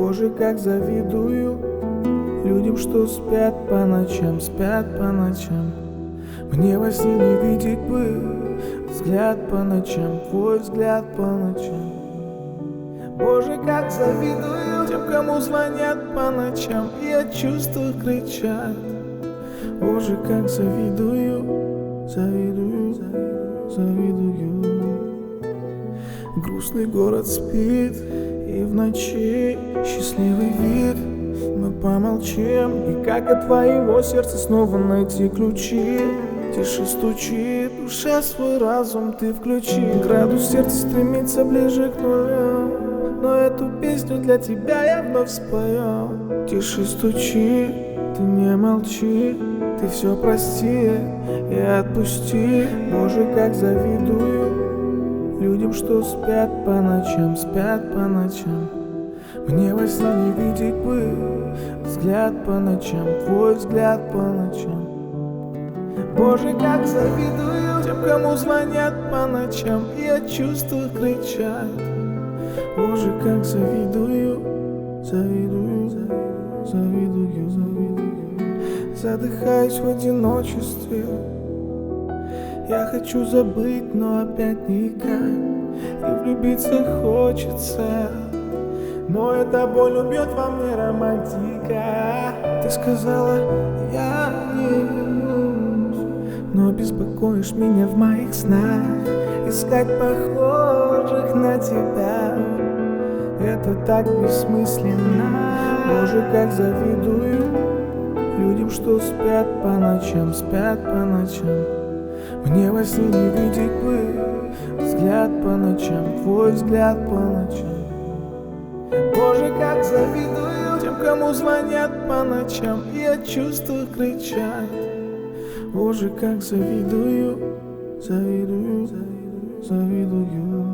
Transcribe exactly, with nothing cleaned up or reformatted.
Боже, как завидую людям, что спят по ночам, спят по ночам. Мне во сне не видеть бы взгляд по ночам, твой взгляд по ночам. Боже, как завидую тем, кому звонят по ночам и от чувства кричат. Боже, как завидую, завидую, завидую. Грустный город спит, и в ночи счастливый вид. Мы помолчим, и как от твоего сердца снова найти ключи. Тише стучит душа, свой разум ты включи. Градус сердца стремится ближе к нулю, но эту песню для тебя я вновь спою. Тише стучи, ты не молчи, ты все прости и отпусти. Боже, как завидую людям, что спят по ночам, спят по ночам. Мне во сне не видеть бы взгляд по ночам, твой взгляд по ночам. Боже, как завидую тем, кому звонят по ночам и от чувства кричат. Боже, как завидую, завидую, завидую, завидую. Задыхаюсь в одиночестве, я хочу забыть, но опять никак. И влюбиться хочется, но эта боль убьет во мне романтика. Ты сказала, я не вернусь, но беспокоишь меня в моих снах. Искать похожих на тебя — это так бессмысленно. Боже, как завидую людям, что спят по ночам, спят по ночам. Мне во сне не видеть бы взгляд по ночам, твой взгляд по ночам. Боже, как завидую тем, кому звонят по ночам и от чувства кричат. Боже, как завидую, завидую, завидую.